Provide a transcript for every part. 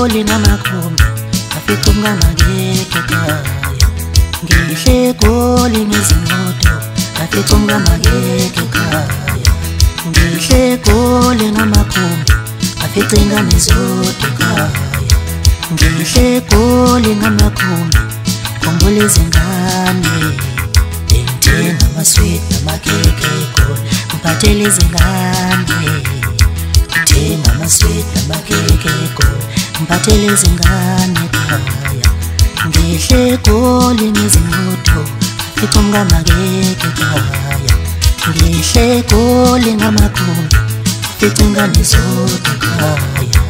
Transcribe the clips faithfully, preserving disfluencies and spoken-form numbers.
Egoli namakhumbi afica umngamangeke ekhaya. Ngihle Egoli ngezimoto afica umngamangeke ekhaya. Ngihle Egoli ngamakhumbi afica ingane zodwa ekhaya. Ngihle Egoli ngamakhumbi khumbula izingane. Bengithenga amasweet namakeke eGoli ngiphathele izingane. Ngithenga amasweet namakeke eGoli ngiphathele izingane ekhaya. Ngihle Egoli ngezimoto afica umngamangeke ekhaya. Ngihle Egoli ngamakhumbi afica ingane zodwa ekhaya.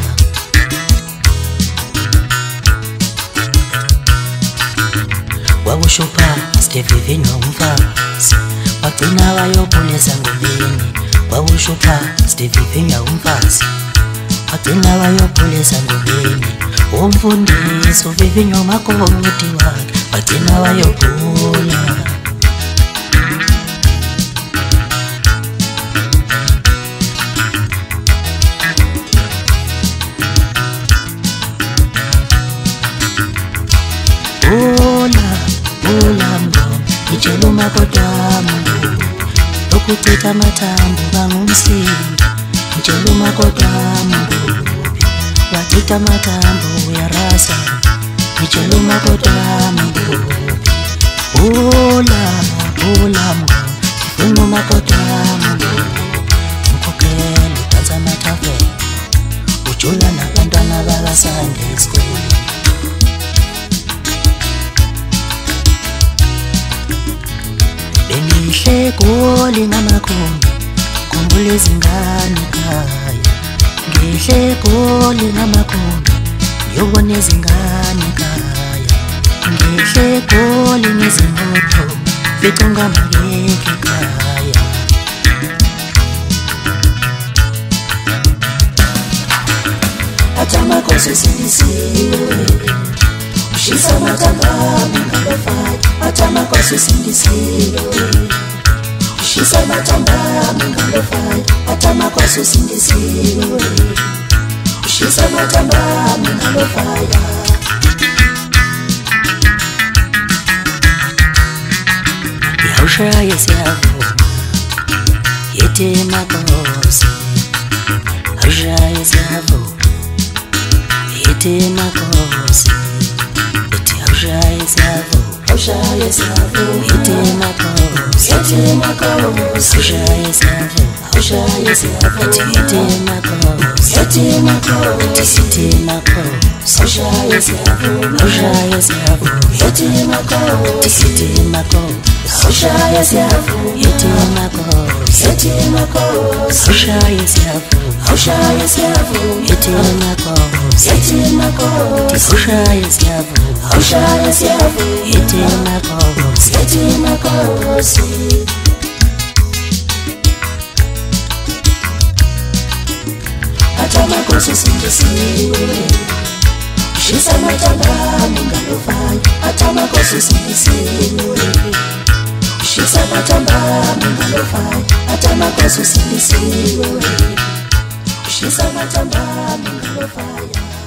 Wakushupha Stevivino umfazi wagcina wayobuleza ngomini. Wakushupha Stevivino umfazi wagcina wayobuleza ngomini. Umfundisi uVivinyo umakoti wakhe wagcina wayobhula. Bula, bula mngoma, itshela umakoti wami ukuchitha amathambo bangumsindo. Itshela umakoti wami wachitha amathambo uyarasa. Itshela umakoti wami bula, bula mngoma, ngifuna umakoti wami ngikhokhele udansa amathaveni ujula nabantwana bakaSunday School. Bengihle Egoli ngamakhumbi khumbula izingane ekhaya. Ngihle Egoli ngamakhumbi ngiyobona izingane ekhaya. Ngihle Egoli ngezimoto fica umngamangeke ekhaya. Athi amakhosi sindisiwe ushisa amathambo ngalofaya. Athi amakhosi sindisiwe ushisa amathambo ngalofaya. Athi amakhosi sindisiwe ushisa amathambo ngalofaya. Yawushaya siyavuma yethe makhosi. Yawushaya siyavuma yethe makhosi. Yawushaya siyavuma Yawushaya siyavuma yethe makhosi. Yethe makhosi Yawushaya siyavuma Yawushaya siyavuma yethe makhosi. Yethe makhosi yethe makhosi Yawushaya siyavuma Yawushaya siyavuma yethe makhosi. Yethe makhosi Yawushaya siyavuma yethe makhosi. Yethe makhosi Yawushaya siyavuma Yawushaya siyavuma yethe makhosi. Yethe makhosi Yawushaya siyavuma Yawushaya siyavuma yethe makhosi. Yethe makhosi Athi amakhosi sindisiwe ushisa amathambo ngalofaya. Athi amakhosi sindisiwe ushisa amathambo ngalofaya. Athi amakhosi sindisiwe ushisa amathambo ngalofaya.